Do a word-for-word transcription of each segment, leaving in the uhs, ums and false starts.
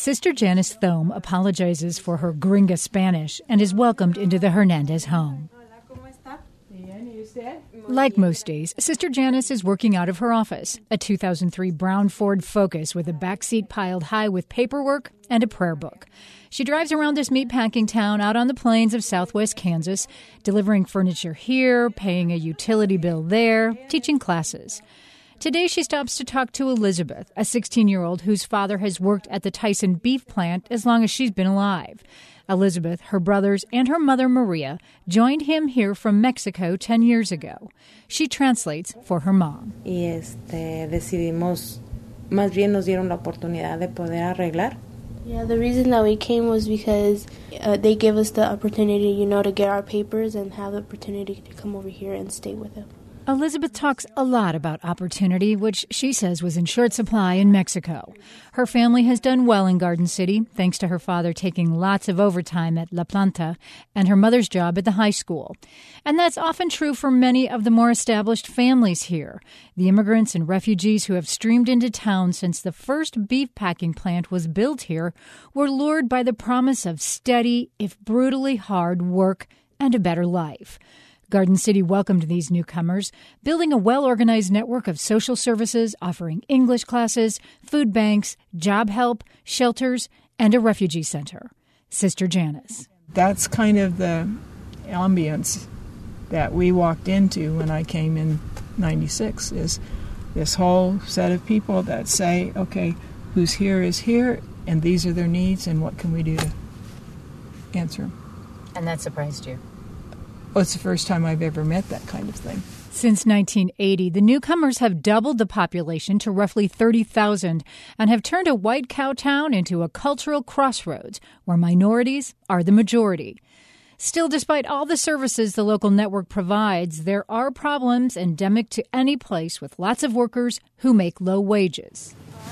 Sister Janice Thome apologizes for her gringa Spanish and is welcomed into the Hernandez home. Like most days, Sister Janice is working out of her office, a two thousand three brown Ford Focus with a backseat piled high with paperwork and a prayer book. She drives around this meatpacking town out on the plains of southwest Kansas, delivering furniture here, paying a utility bill there, teaching classes. Today she stops to talk to Elizabeth, a sixteen-year-old whose father has worked at the Tyson beef plant as long as she's been alive. Elizabeth, her brothers, and her mother, Maria, joined him here from Mexico ten years ago. She translates for her mom. Y este, decidimos, más bien nos dieron la oportunidad de poder arreglar. Yeah, the reason that we came was because uh, they gave us the opportunity, you know, to get our papers and have the opportunity to come over here and stay with them. Elizabeth talks a lot about opportunity, which she says was in short supply in Mexico. Her family has done well in Garden City, thanks to her father taking lots of overtime at La Planta and her mother's job at the high school. And that's often true for many of the more established families here. The immigrants and refugees who have streamed into town since the first beef packing plant was built here were lured by the promise of steady, if brutally hard, work and a better life. Garden City welcomed these newcomers, building a well-organized network of social services offering English classes, food banks, job help, shelters, and a refugee center. Sister Janice. That's kind of the ambience that we walked into when I came in ninety-six, is this whole set of people that say, okay, who's here is here, and these are their needs, and what can we do to answer them? And that surprised you? Well, it's the first time I've ever met that kind of thing. Since nineteen eighty, the newcomers have doubled the population to roughly thirty thousand and have turned a white cow town into a cultural crossroads where minorities are the majority. Still, despite all the services the local network provides, there are problems endemic to any place with lots of workers who make low wages.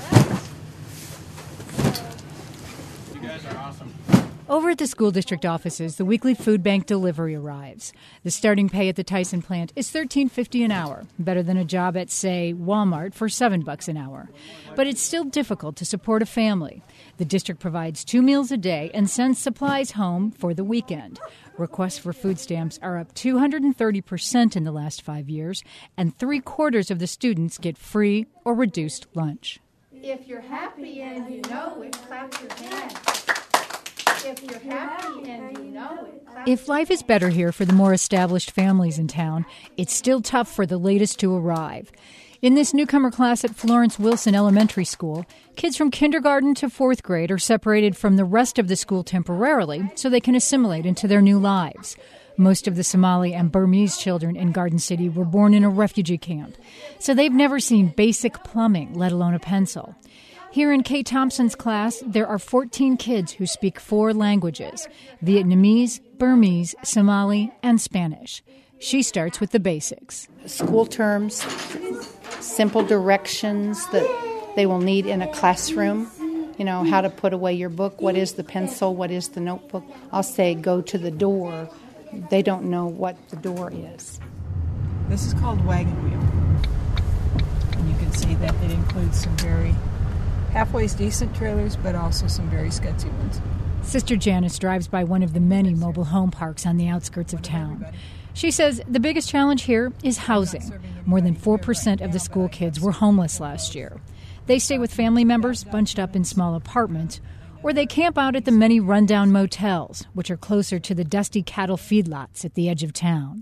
You guys are awesome. Over at the school district offices, the weekly food bank delivery arrives. The starting pay at the Tyson plant is thirteen fifty an hour, better than a job at, say, Walmart for seven bucks an hour. But it's still difficult to support a family. The district provides two meals a day and sends supplies home for the weekend. Requests for food stamps are up two hundred thirty percent in the last five years, and three-quarters of the students get free or reduced lunch. If you're happy and you know it, clap your hands. If you're happy and you know it. If life is better here for the more established families in town, it's still tough for the latest to arrive. In this newcomer class at Florence Wilson Elementary School, kids from kindergarten to fourth grade are separated from the rest of the school temporarily so they can assimilate into their new lives. Most of the Somali and Burmese children in Garden City were born in a refugee camp, so they've never seen basic plumbing, let alone a pencil. Here in Kay Thompson's class, there are fourteen kids who speak four languages: Vietnamese, Burmese, Somali, and Spanish. She starts with the basics. School terms, simple directions that they will need in a classroom. You know, how to put away your book, what is the pencil, what is the notebook. I'll say go to the door. They don't know what the door is. This is called wagon wheel. And you can see that it includes some very halfway decent trailers, but also some very sketchy ones. Sister Janice drives by one of the many mobile home parks on the outskirts of town. She says the biggest challenge here is housing. More than four percent of the school kids were homeless last year. They stay with family members bunched up in small apartments, or they camp out at the many rundown motels, which are closer to the dusty cattle feedlots at the edge of town.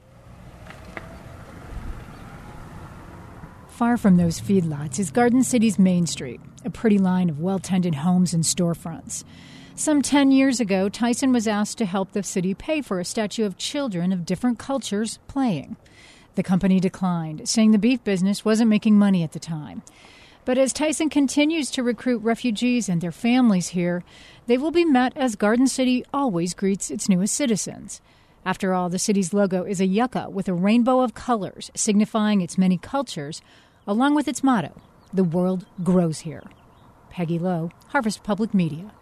Far from those feedlots is Garden City's Main Street, a pretty line of well-tended homes and storefronts. Some ten years ago, Tyson was asked to help the city pay for a statue of children of different cultures playing. The company declined, saying the beef business wasn't making money at the time. But as Tyson continues to recruit refugees and their families here, they will be met as Garden City always greets its newest citizens. After all, the city's logo is a yucca with a rainbow of colors, signifying its many cultures, along with its motto, "The world grows here." Peggy Lowe, Harvest Public Media.